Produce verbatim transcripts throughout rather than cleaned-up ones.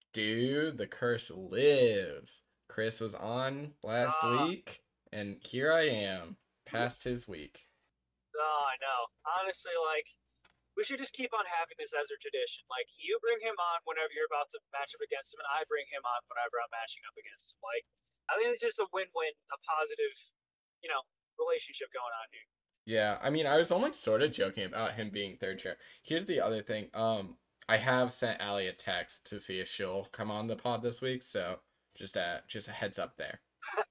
Dude, the curse lives. Chris was on last Ah, week, and here I am, past his week. oh, I know. Honestly, like, we should just keep on having this as a tradition. Like, you bring him on whenever you're about to match up against him, and I bring him on whenever I'm matching up against him. Like, I think it's just a win-win, a positive, you know, relationship going on here. Yeah, I mean, I was only sort of joking about him being third chair. Here's the other thing. Um, I have sent Allie a text to see if she'll come on the pod this week, so just a just a heads up there.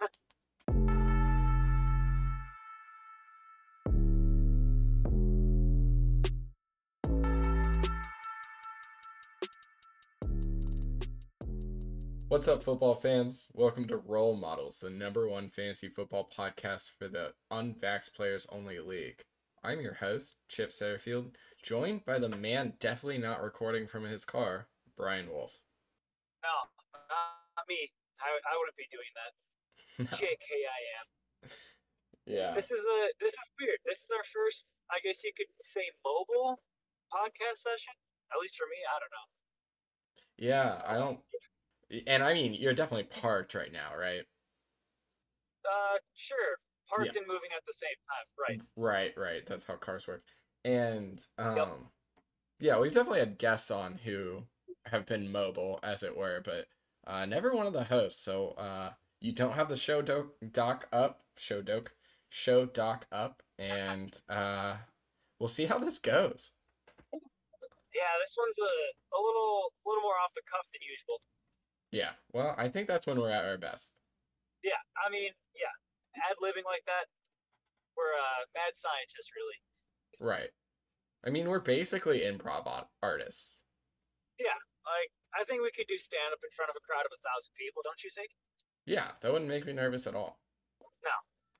What's up, football fans? Welcome to Role Models, the number one fantasy football podcast for the unvaxxed players only league. I'm your host, Chip Satterfield, joined by the man definitely not recording from his car, Brian Wolf. No, not me. I, I wouldn't be doing that. No. J K I am. Yeah. This is a this is weird. This is our first, I guess you could say, mobile podcast session. At least for me, I don't know. Yeah, I don't. And I mean, you're definitely parked right now, right? Uh, sure. Yeah. Parked and moving at the same time. Right. Right, right. That's how cars work. And Yep. um yeah, we've definitely had guests on who have been mobile, as it were, but uh, never one of the hosts. So uh, you don't have the show doc, doc up, show doc, show doc up, and uh, we'll see how this goes. Yeah, this one's a, a little a little more off the cuff than usual. Yeah, well, I think that's when we're at our best. Yeah, I mean, yeah, ad libbing like that, we're uh, mad scientists, really. Right. I mean, we're basically improv artists. Yeah, like I think we could do stand up in front of a crowd of a thousand people, don't you think? Yeah, that wouldn't make me nervous at all. No.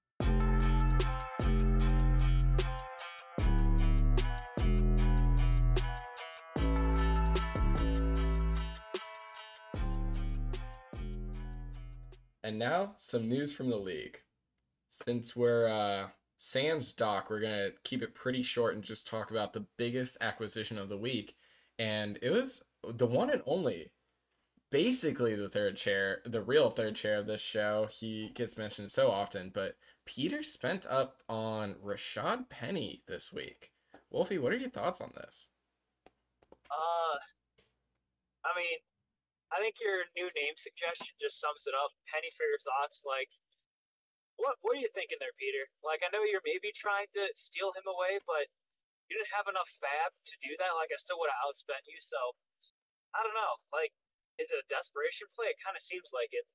And now, some news from the league. Since we're uh, Sans Doc, we're gonna keep it pretty short and just talk about the biggest acquisition of the week, and it was the one and only, basically the third chair, the real third chair of this show. He gets mentioned so often, but Peter spent up on Rashad Penny this week. Wolfie, what are your thoughts on this? Uh, I mean, I think your new name suggestion just sums it up. Penny for your thoughts. Like, what what are you thinking there, Peter? Like, I know you're maybe trying to steal him away, but you didn't have enough fab to do that. Like, I still would have outspent you. So I don't know. Like, is it a desperation play? It kind of seems like it.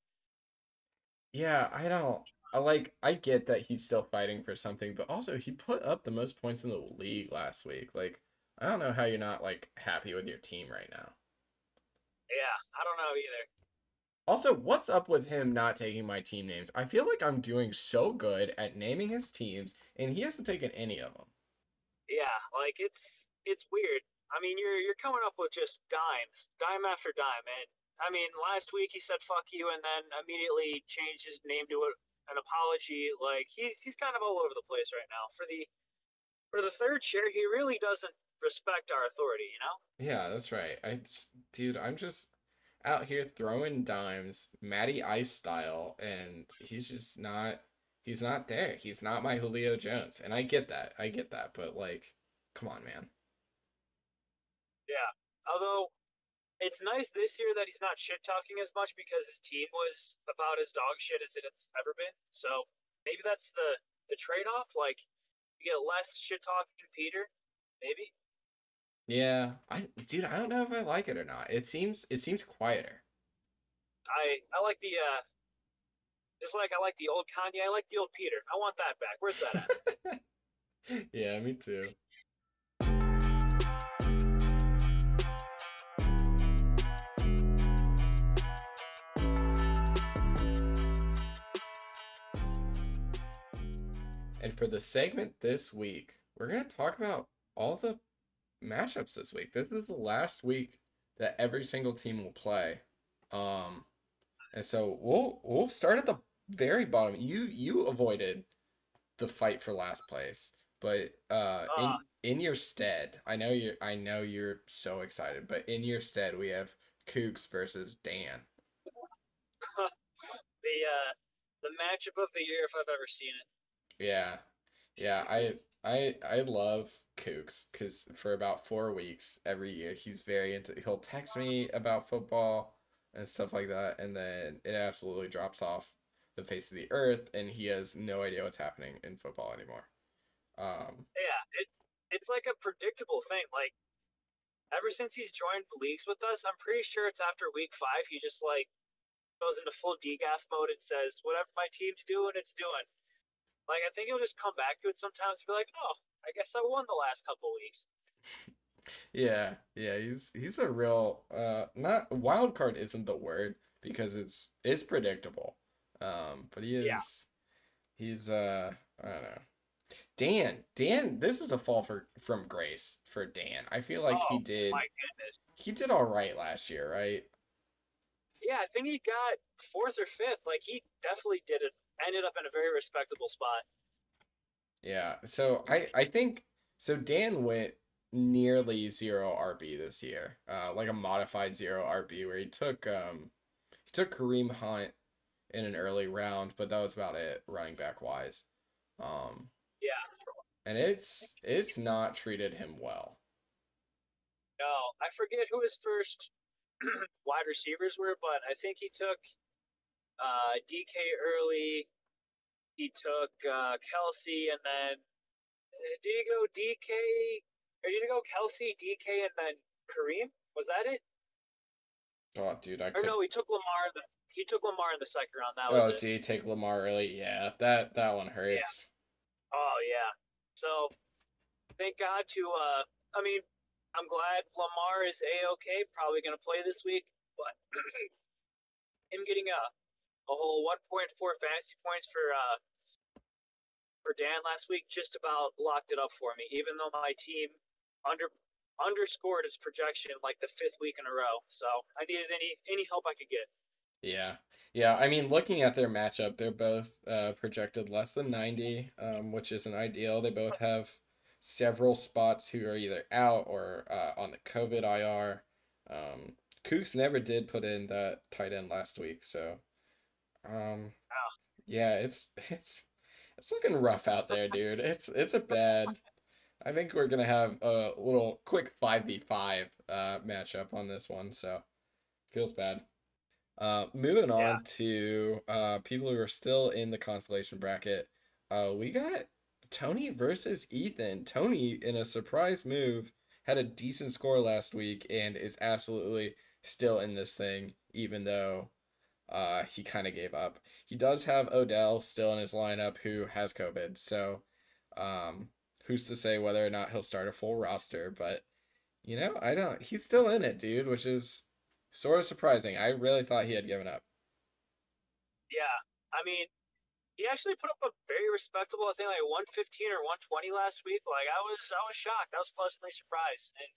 Yeah, I don't. I like. I get that he's still fighting for something, but also he put up the most points in the league last week. Like, I don't know how you're not like happy with your team right now. Yeah, I don't know either. Also, what's up with him not taking my team names? I feel like I'm doing so good at naming his teams, and he hasn't taken any of them. Yeah, like it's it's weird. I mean, you're you're coming up with just dimes, dime after dime, and I mean, last week he said "fuck you" and then immediately changed his name to a, an apology. Like he's he's kind of all over the place right now. For the for the third chair, he really doesn't respect our authority. You know? Yeah, that's right. I, just- dude, I'm just out here throwing dimes, Matty Ice style, and he's just not. He's not there. He's not my Julio Jones, and I get that. I get that, but like, come on, man. Yeah. Although it's nice this year that he's not shit talking as much because his team was about as dog shit as it's ever been. So maybe that's the the trade off. Like you get less shit talking Peter, maybe. Yeah, I, dude, I don't know if I like it or not. It seems, it seems quieter. I I like the uh just like I like the old Kanye, I like the old Peter. I want that back. Where's that at? Yeah, me too. And for the segment this week, we're going to talk about all the matchups this week. This is the last week that every single team will play. Um, and so we'll we'll start at the very bottom. You you avoided the fight for last place, but uh, Uh in in your stead, I know you're I know you're so excited, but in your stead, we have Kooks versus Dan. the uh, the matchup of the year if I've ever seen it. Yeah, yeah. I I I love Kooks because for about four weeks every year he's very into. He'll text me about football and stuff like that, and then it absolutely drops off the face of the earth, and he has no idea what's happening in football anymore. Um, Yeah, it it's like a predictable thing. Like ever since he's joined the leagues with us, I'm pretty sure it's after week five he just like goes into full D G A F mode and says, "Whatever my team's doing, it's doing." Like I think he'll just come back to it sometimes and be like, "Oh, I guess I won the last couple weeks." yeah, yeah. He's he's a real uh not wild card isn't the word because it's it's predictable. Um, but he Yeah. is he's uh I don't know. Dan, Dan, this is a fall for from grace for Dan. I feel like he Oh did my goodness. he did all right last year, right? Yeah, I think he got fourth or fifth. Like he definitely did it. Ended up in a very respectable spot. Yeah. So I I think so Dan went nearly zero R B this year. Uh like a modified zero R B where he took um he took Kareem Hunt in an early round, but that was about it running back wise. Um Yeah. and it's it's not treated him well. No, I forget who his first wide receivers were, but I think he took uh, D K early. He took uh, Kelsey, and then uh, did he go D K? Or did he go Kelsey, D K, and then Kareem? Was that it? Oh, dude, I Or could. no, he took Lamar. The he took Lamar in the second round. That was Oh, it. do you take Lamar early? Yeah, that that one Yeah. hurts. Oh yeah. So thank God to. Uh, I mean, I'm glad Lamar is a okay. Probably going to play this week, but him getting a a whole one point four fantasy points for uh for Dan last week just about locked it up for me. Even though my team under underscored its projection like the fifth week in a row, so I needed any any help I could get. Yeah. Yeah, I mean, looking at their matchup, they're both uh, projected less than ninety, um, which isn't ideal. They both have several spots who are either out or uh, on the COVID I R. Um, Kooks never did put in that tight end last week, so um, Oh, yeah, it's it's it's looking rough out there, dude. It's it's a bad. I think we're gonna have a little quick five v five uh, matchup on this one, so feels bad. Uh, moving yeah, on to uh, people who are still in the consolation bracket. Uh, we got Tony versus Ethan. Tony, in a surprise move, had a decent score last week and is absolutely still in this thing, even though uh, he kind of gave up. He does have Odell still in his lineup who has COVID, so um, who's to say whether or not he'll start a full roster, but you know, I don't. He's still in it, dude, which is sort of surprising. I really thought he had given up. yeah. I mean, he actually put up a very respectable, I think, like one fifteen or one twenty last week. Like I was, I was shocked. I was pleasantly surprised, and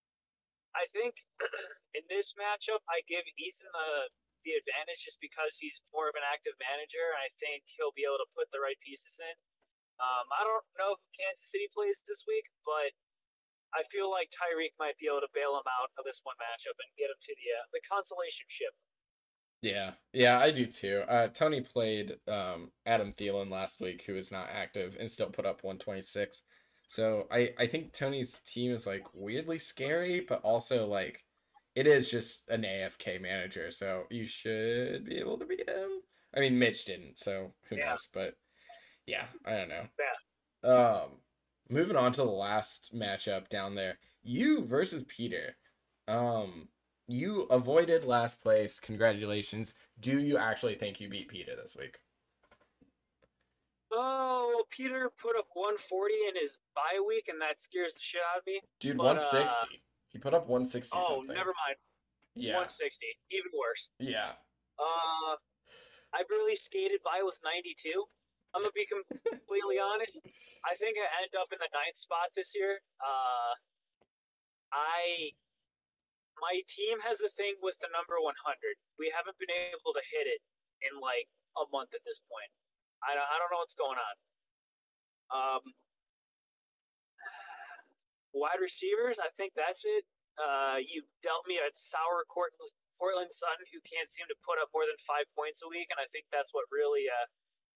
I think in this matchup, I give Ethan the the advantage just because he's more of an active manager, and I think he'll be able to put the right pieces in. Um, I don't know who Kansas City plays this week, but I feel like Tyreek might be able to bail him out of this one matchup and get him to the uh, the consolation ship. Yeah, yeah, I do too. Uh, Tony played um, Adam Thielen last week, who is not active, and still put up one twenty-six. So I, I think Tony's team is like weirdly scary, but also like it is just an A F K manager, so you should be able to beat him. I mean, Mitch didn't, so who Yeah, knows? But yeah, I don't know. yeah. Um, moving on to the last matchup down there, you versus Peter. Um, you avoided last place. Congratulations. Do you actually think you beat Peter this week? Oh, Peter put up one forty in his bye week, and that scares the shit out of me. Dude, But uh, one sixty. He put up one sixty oh, something. never mind. Yeah. one sixty, even worse. Yeah. Uh, I barely skated by with ninety-two. I'm gonna be completely honest. I think I end up in the ninth spot this year. Uh, I my team has a thing with the number one hundred. We haven't been able to hit it in like a month at this point. I don't, I don't know what's going on. Um, wide receivers, I think that's it. Uh, you dealt me a sour Cortland, Portland Sutton who can't seem to put up more than five points a week, and I think that's what really, uh,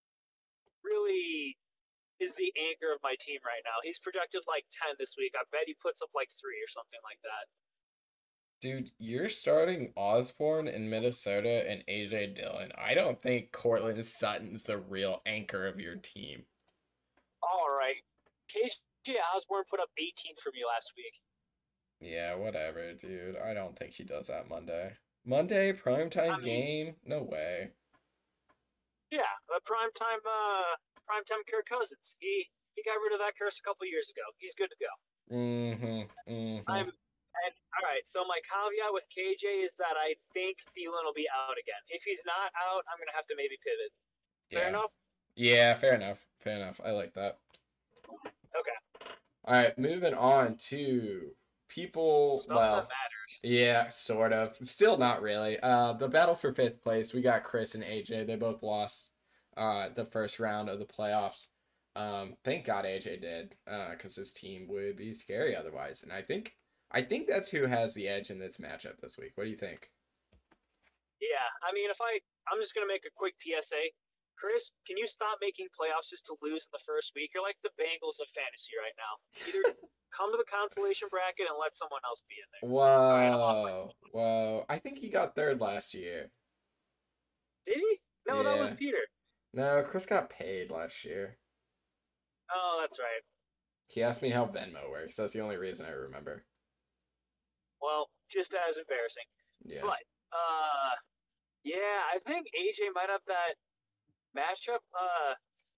really is the anchor of my team right now. He's projected like ten this week. I bet he puts up like three or something like that. Dude, you're starting Osborne in Minnesota and A J Dillon. I don't think Cortland Sutton's the real anchor of your team. All right. K J Osborne put up eighteen for me last week. Yeah, whatever, dude. I don't think he does that Monday. Monday, primetime I mean, game? No way. yeah, the primetime, uh, primetime Kirk Cousins. He he got rid of that curse a couple years ago. He's good to go. Mm-hmm. Mm-hmm. I'm and all right. So my caveat with K J is that I think Thielen will be out again. If he's not out, I'm gonna have to maybe pivot. Fair Yeah. enough. Yeah, fair enough. Fair enough. I like that. Okay. All right, moving on to people. Stuff that Well, matters. yeah, sort of. Still not really. Uh, the battle for fifth place. We got Chris and A J. They both lost. Uh, the first round of the playoffs. Um, thank God A J did. Uh, because his team would be scary otherwise. And I think, I think that's who has the edge in this matchup this week. What do you think? Yeah. I mean, if I, I'm just gonna make a quick P S A. Chris, can you stop making playoffs just to lose in the first week? You're like the Bengals of fantasy right now. Either come to the consolation bracket and let someone else be in there. All right, I'm off my. Whoa, whoa! I think he got third last year. Did he? No, that was Yeah. Peter. No, Chris got paid last year. Oh, that's right. He asked me how Venmo works. That's the only reason I remember. Well, just as embarrassing. Yeah. But uh, yeah, I think A J might have that matchup. Uh,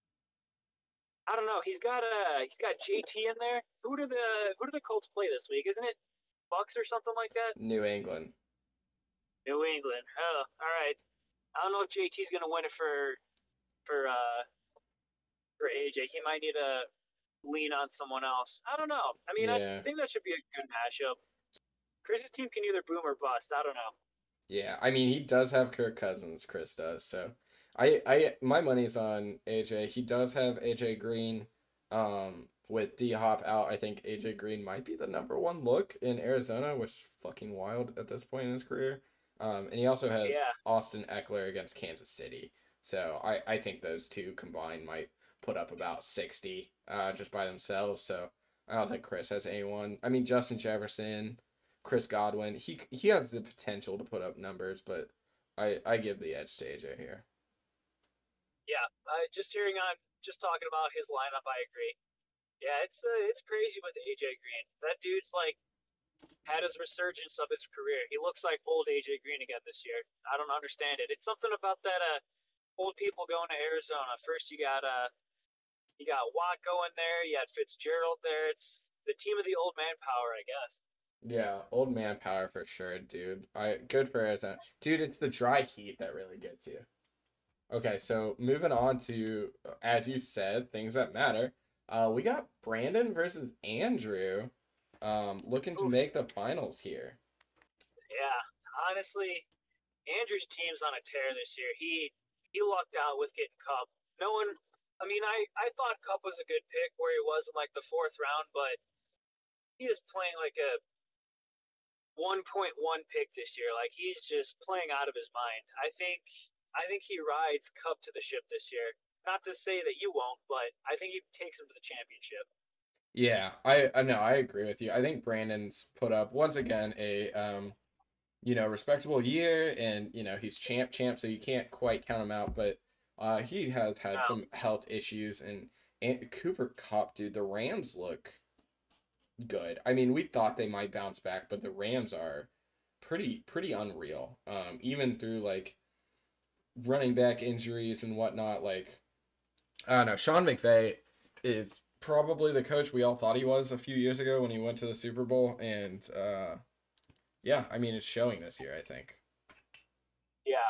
I don't know. He's got uh, he's got J T in there. Who do the who do the Colts play this week? Isn't it Bucks or something like that? New England. New England. Oh, all right. I don't know if J T's gonna win it for for uh for A J. He might need to lean on someone else. I don't know. I mean, I Yeah. think that should be a good matchup. Chris's team can either boom or bust. I don't know. Yeah. I mean, he does have Kirk Cousins, Chris does. So I I my money's on A J. He does have A J Green. Um with D Hop out, I think A J Green might be the number one look in Arizona, which is fucking wild at this point in his career. Um and he also has Yeah, Austin Eckler against Kansas City. So I I think those two combined might put up about sixty uh just by themselves. So I don't think Chris has anyone. I mean, Justin Jefferson, Chris Godwin, he he has the potential to put up numbers, but I I give the edge to A J here. yeah. Uh, just hearing on, just talking about his lineup, I agree. Yeah, it's uh, it's crazy with A J Green. That dude's like had his resurgence of his career. He looks like old A J Green again this year. I don't understand it. It's something about that uh old people going to Arizona. First you got uh you got Watt going there, you had Fitzgerald there. It's the team of the old manpower, I guess. Yeah, old man power for sure, dude. I good for Arizona. Dude, it's the dry heat that really gets you. Okay, so moving on to, as you said, things that matter. Uh, we got Brandon versus Andrew, um, looking to Oof. make the finals here. Yeah, honestly, Andrew's team's on a tear this year. He he lucked out with getting Cup. No one, I mean, I I thought Cup was a good pick where he was in like the fourth round, but he is playing like a one point one pick this year. Like he's just playing out of his mind. I think I think he rides Cup to the ship this year. Not to say that you won't, but I think he takes him to the championship. Yeah, I I know I agree with you. I think Brandon's put up once again a um you know, respectable year, and you know he's champ champ, so you can't quite count him out. But uh, he has had Now, some health issues, and, and Cooper Kupp, dude, the Rams look good. I mean, we thought they might bounce back, but the Rams are pretty pretty unreal. Um, even through like running back injuries and whatnot, like I don't know, Sean McVay is probably the coach we all thought he was a few years ago when he went to the Super Bowl, and uh, yeah, I mean it's showing this year, I think. yeah,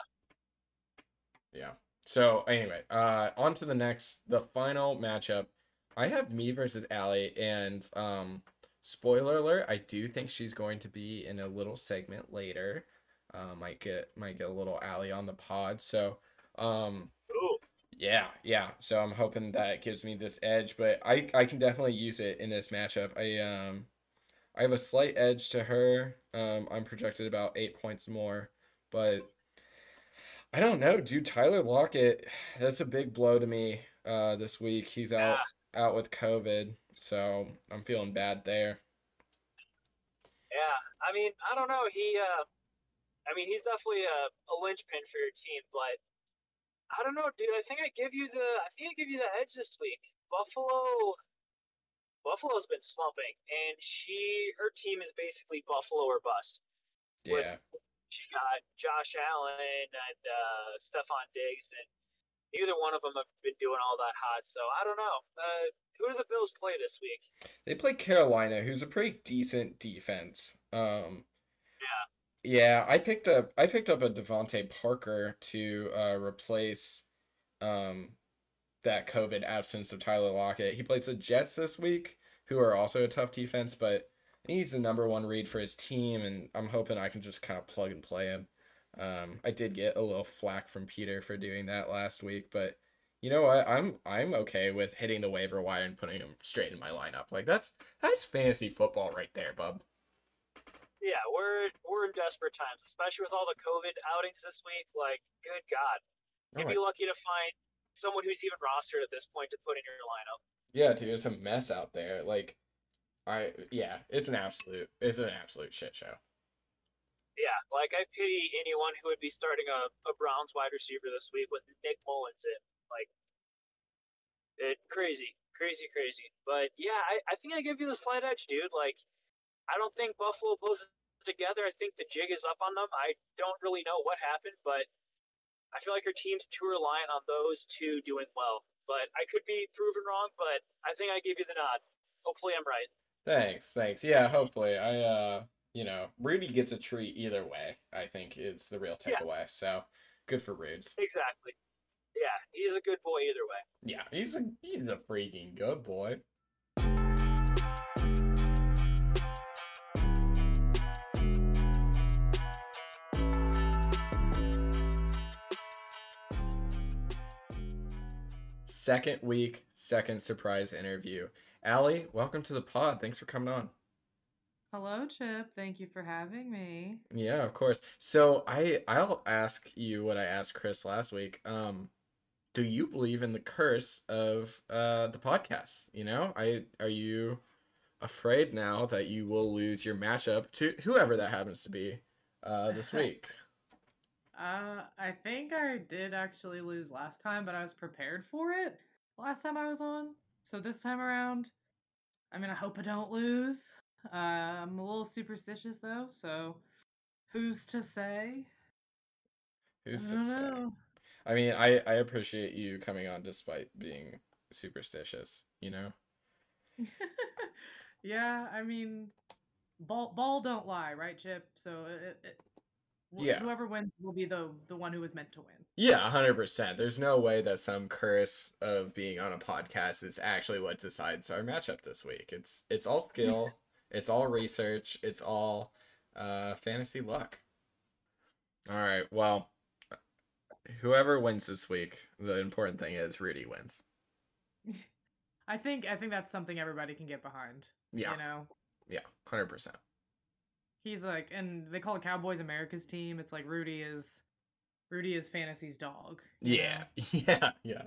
Yeah. So anyway, uh, on to the next, the final matchup. I have me versus Allie, and um, spoiler alert, I do think she's going to be in a little segment later. Uh, might get might get a little Allie on the pod. So, um, ooh, yeah, yeah. So I'm hoping that gives me this edge, but I I can definitely use it in this matchup. I um I have a slight edge to her. Um, I'm projected about eight points more, but I don't know, dude. Tyler Lockett, that's a big blow to me uh, this week. He's out Yeah, out with COVID, so I'm feeling bad there. yeah. I mean, I don't know. He, uh, I mean, he's definitely a, a linchpin for your team, but I don't know, dude. I think I give you the, I think I give you the edge this week. Buffalo, Buffalo's been slumping, and she, her team is basically Buffalo or bust. With Yeah. she got Josh Allen and uh, Stephon Diggs, and neither one of them have been doing all that hot. So I don't know. Uh, who do the Bills play this week? They play Carolina, who's a pretty decent defense. Um, Yeah, yeah, I picked up I picked up a Devontae Parker to uh, replace um, that COVID absence of Tyler Lockett. He plays the Jets this week, who are also a tough defense, but he's the number one read for his team, and I'm hoping I can just kind of plug and play him. Um, I did get a little flack from Peter for doing that last week, but you know what? I'm I'm okay with hitting the waiver wire and putting him straight in my lineup. Like that's that's fantasy football right there, bub. yeah. We're we're in desperate times, especially with all the COVID outings this week. Like, good God, Oh you'd my, be lucky to find someone who's even rostered at this point to put in your lineup. yeah, dude, it's a mess out there. Like I, yeah, it's an absolute, it's an absolute shit show. Yeah, like I pity anyone who would be starting a, a Browns wide receiver this week with Nick Mullins in. Like, it crazy, crazy, crazy. But yeah, I, I think I give you the slight edge, dude. Like, I don't think Buffalo pulls it together. I think the jig is up on them. I don't really know what happened, but I feel like our team's too reliant on those two doing well. But I could be proven wrong, but I think I give you the nod. Hopefully I'm right. Thanks, thanks. Yeah, hopefully. I uh, you know, Rudy gets a treat either way, I think is the real Yeah, takeaway. So, good for Rudes. exactly. Yeah, he's a good boy either way. Yeah, he's a he's a freaking good boy. Second week, second surprise interview. Allie, welcome to the pod. Thanks for coming on. Hello, Chip. Thank you for having me. Yeah, of course. So I I'll ask you what I asked Chris last week. Um, do you believe in the curse of uh the podcast? You know, I are you afraid now that you will lose your matchup to whoever that happens to be uh this week? uh, I think I did actually lose last time, but I was prepared for it last time I was on. So this time around, I mean, I hope I don't lose. Uh, I'm a little superstitious though, so who's to say? I Who's to don't say? know. I mean, I I appreciate you coming on despite being superstitious, you know? Yeah, I mean, ball ball don't lie, right, Chip? So it, it, wh- Yeah. whoever wins will be the the one who was meant to win. Yeah, one hundred percent. There's no way that some curse of being on a podcast is actually what decides our matchup this week. It's it's all skill, it's all research, it's all uh fantasy luck. All right. Well, whoever wins this week, the important thing is Rudy wins. I think I think that's something everybody can get behind. Yeah. You know, Yeah, one hundred percent. he's like, and they call it Cowboys America's team. It's like Rudy is Rudy is fantasy's dog. You Yeah. know. Yeah, yeah.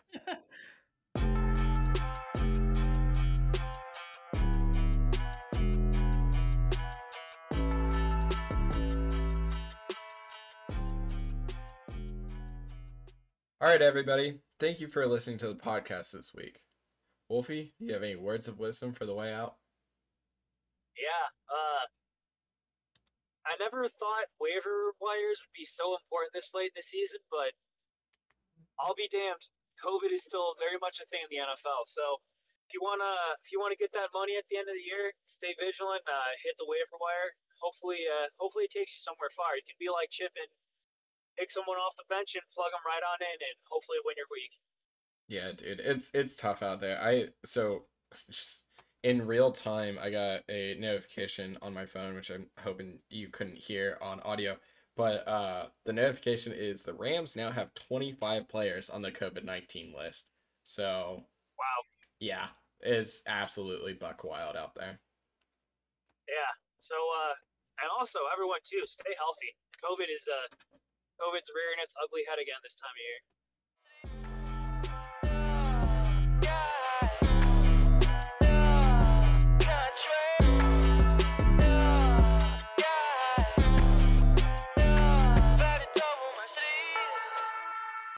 All right, everybody. Thank you for listening to the podcast this week. Wolfie, do you have any words of wisdom for the way out? Yeah, uh, I never thought waiver wires would be so important this late in the season, but I'll be damned. COVID is still very much a thing in the N F L. So if you wanna if you wanna get that money at the end of the year, stay vigilant. Uh, hit the waiver wire. Hopefully, uh, hopefully it takes you somewhere far. You can be like Chip and pick someone off the bench and plug them right on in, and hopefully win your week. Yeah, dude, it's it's tough out there. I so just in real time, I got a notification on my phone, which I'm hoping you couldn't hear on audio. But uh, the notification is the Rams now have twenty-five players on the COVID nineteen list. So Wow. yeah, it's absolutely buck wild out there. So, uh, and also everyone too, stay healthy. COVID is uh, COVID's rearing its ugly head again this time of year.